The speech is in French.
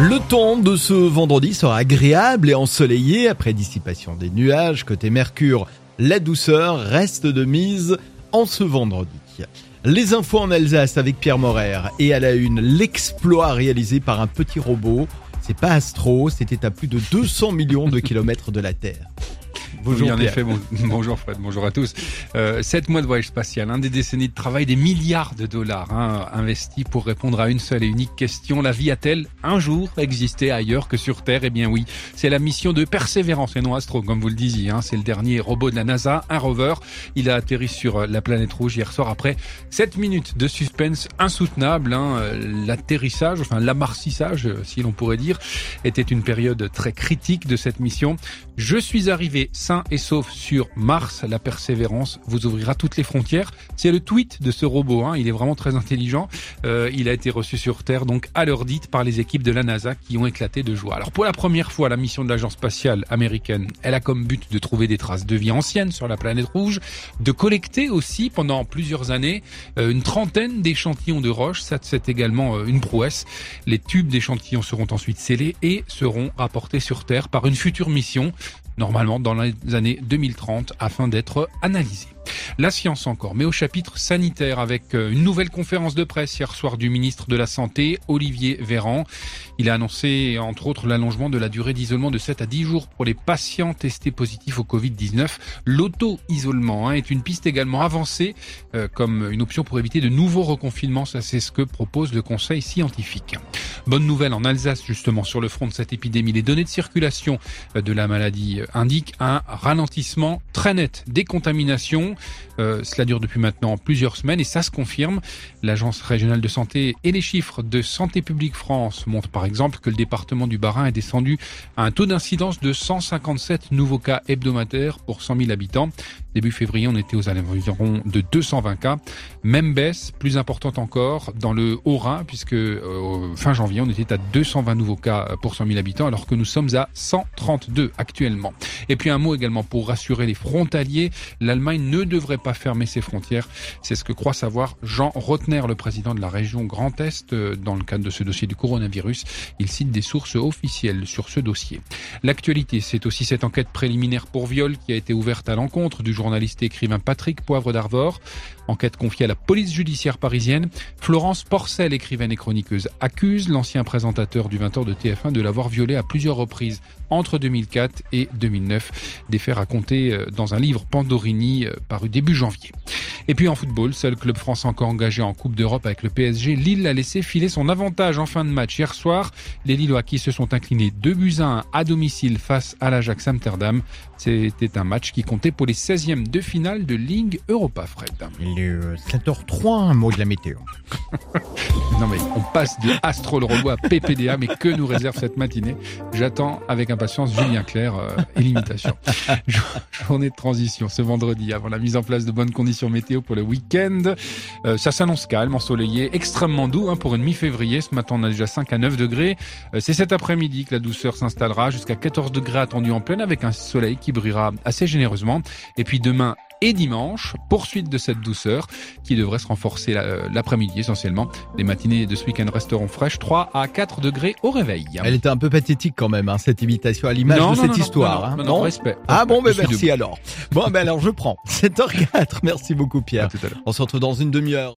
Le temps de ce vendredi sera agréable et ensoleillé après dissipation des nuages. Côté Mercure, la douceur reste de mise en ce vendredi. Les infos en Alsace avec Pierre Morer et à la une, l'exploit réalisé par un petit robot. C'est pas Astro, c'était à plus de 200 millions de kilomètres de la Terre. Bonjour, oui, en effet, bonjour Fred, bonjour à tous. 7 mois de voyage spatial, des décennies de travail, des milliards de dollars investis pour répondre à une seule et unique question. La vie a-t-elle un jour existé ailleurs que sur Terre ? Eh bien oui, c'est la mission de Persévérance et non Astro, comme vous le disiez. C'est le dernier robot de la NASA, un rover. Il a atterri sur la planète rouge hier soir après 7 minutes de suspense insoutenable. L'atterrissage, l'amarrissage, si l'on pourrait dire, était une période très critique de cette mission. Je suis arrivé sain et sauf sur Mars. La Persévérance vous ouvrira toutes les frontières. C'est le tweet de ce robot. Il est vraiment très intelligent. Il a été reçu sur Terre, donc à l'heure dite, par les équipes de la NASA qui ont éclaté de joie. Alors pour la première fois, la mission de l'agence spatiale américaine, elle a comme but de trouver des traces de vie anciennes sur la planète rouge, de collecter aussi pendant plusieurs années une trentaine d'échantillons de roches. Ça, c'est également une prouesse. Les tubes d'échantillons seront ensuite scellés et seront rapportés sur Terre par une future mission, normalement dans les années 2030, afin d'être analysés. La science encore, mais au chapitre sanitaire avec une nouvelle conférence de presse hier soir du ministre de la Santé, Olivier Véran. Il a annoncé entre autres l'allongement de la durée d'isolement de 7 à 10 jours pour les patients testés positifs au Covid-19. L'auto-isolement est une piste également avancée comme une option pour éviter de nouveaux reconfinements. Ça, c'est ce que propose le conseil scientifique. Bonne nouvelle en Alsace, justement, sur le front de cette épidémie. Les données de circulation de la maladie indiquent un ralentissement très net des contaminations. Cela dure depuis maintenant plusieurs semaines et ça se confirme. L'Agence régionale de santé et les chiffres de Santé publique France montrent par exemple que le département du Bas-Rhin est descendu à un taux d'incidence de 157 nouveaux cas hebdomadaires pour 100 000 habitants. Début février, on était aux environs de 220 cas. Même baisse, plus importante encore, dans le Haut-Rhin, puisque fin janvier, on était à 220 nouveaux cas pour 100 000 habitants, alors que nous sommes à 132 actuellement. Et puis un mot également pour rassurer les frontaliers, l'Allemagne ne devrait pas fermer ses frontières. C'est ce que croit savoir Jean Rotner, le président de la région Grand Est, dans le cadre de ce dossier du coronavirus. Il cite des sources officielles sur ce dossier. L'actualité, c'est aussi cette enquête préliminaire pour viol qui a été ouverte à l'encontre du journaliste et écrivain Patrick Poivre d'Arvor. Enquête confiée à la police judiciaire parisienne. Florence Porcel, écrivaine et chroniqueuse, accuse l'ancien présentateur du 20h de TF1 de l'avoir violée à plusieurs reprises entre 2004 et 2009. Des faits racontés dans un livre Pandorini paru début janvier. Et puis en football, seul club français encore engagé en Coupe d'Europe avec le PSG, Lille a laissé filer son avantage en fin de match hier soir. Les Lillois qui se sont inclinés 2-1 à domicile face à l'Ajax Amsterdam. C'était un match qui comptait pour les 16e de finale de Ligue Europa, Fred. Il est 7h03, un mot de la météo. Non mais on passe de Astro le robot à PPDA, mais que nous réserve cette matinée? J'attends avec impatience Julien Clerc et l'imitation. Journée de transition ce vendredi avant la mise en place de bonnes conditions météo pour le week-end. Ça s'annonce calme, ensoleillé, extrêmement doux pour une mi-février. Ce matin on a déjà 5 à 9 degrés. C'est cet après-midi que la douceur s'installera, jusqu'à 14 degrés attendus en pleine avec un soleil qui brillera assez généreusement. Et puis demain et dimanche, poursuite de cette douceur qui devrait se renforcer l'après-midi essentiellement. Les matinées de ce week-end resteront fraîches, 3 à 4 degrés au réveil. Elle était un peu pathétique quand même, cette imitation à l'image de cette histoire. Non, respect. Ah bon, merci alors. Bon, alors je prends. 7h04. Merci beaucoup Pierre. À tout à l'heure. On se retrouve dans une demi-heure.